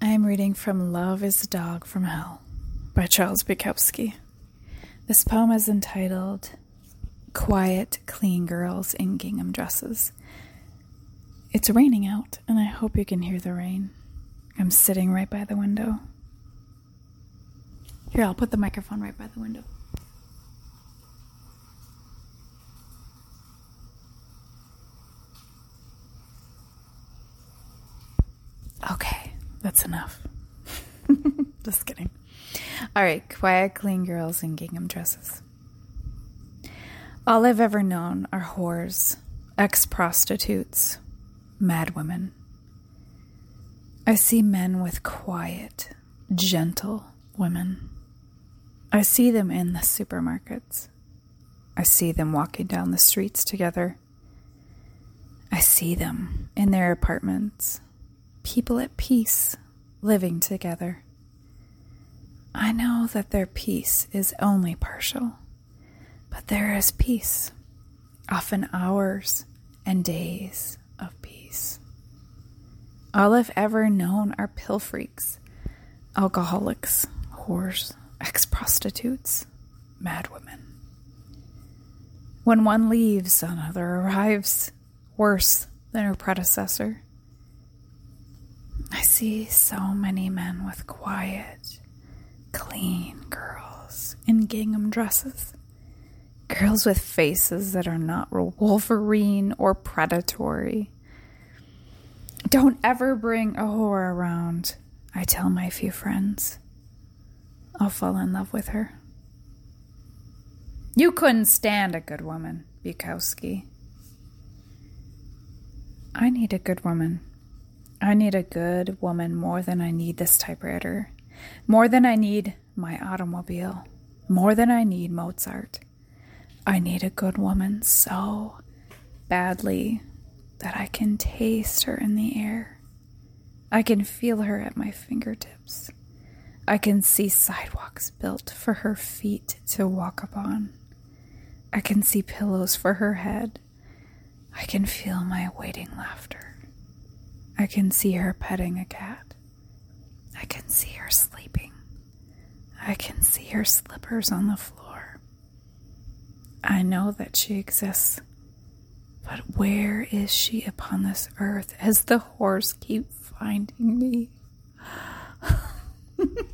I am reading from Love is a Dog from Hell by Charles Bukowski. This poem is entitled Quiet, Clean Girls in Gingham Dresses. It's raining out, and I hope you can hear the rain. I'm sitting right by the window. Here, I'll put the microphone right by the window. Okay, that's enough. Just kidding. All right, quiet, clean girls in gingham dresses. All I've ever known are whores, ex-prostitutes, mad women. I see men with quiet, gentle women. I see them in the supermarkets. I see them walking down the streets together. I see them in their apartments. People at peace, living together. I know that their peace is only partial, but there is peace, often hours and days of peace. All I've ever known are pill freaks, alcoholics, whores, ex-prostitutes, mad women. When one leaves, another arrives, worse than her predecessor. I see so many men with quiet, clean girls in gingham dresses. Girls with faces that are not Wolverine or predatory. Don't ever bring a whore around, I tell my few friends. I'll fall in love with her. You couldn't stand a good woman, Bukowski. I need a good woman. I need a good woman more than I need this typewriter, more than I need my automobile, more than I need Mozart. I need a good woman so badly that I can taste her in the air. I can feel her at my fingertips. I can see sidewalks built for her feet to walk upon. I can see pillows for her head. I can feel my waiting laughter. I can see her petting a cat. I can see her sleeping. I can see her slippers on the floor. I know that she exists, but where is she upon this earth as the whores keep finding me?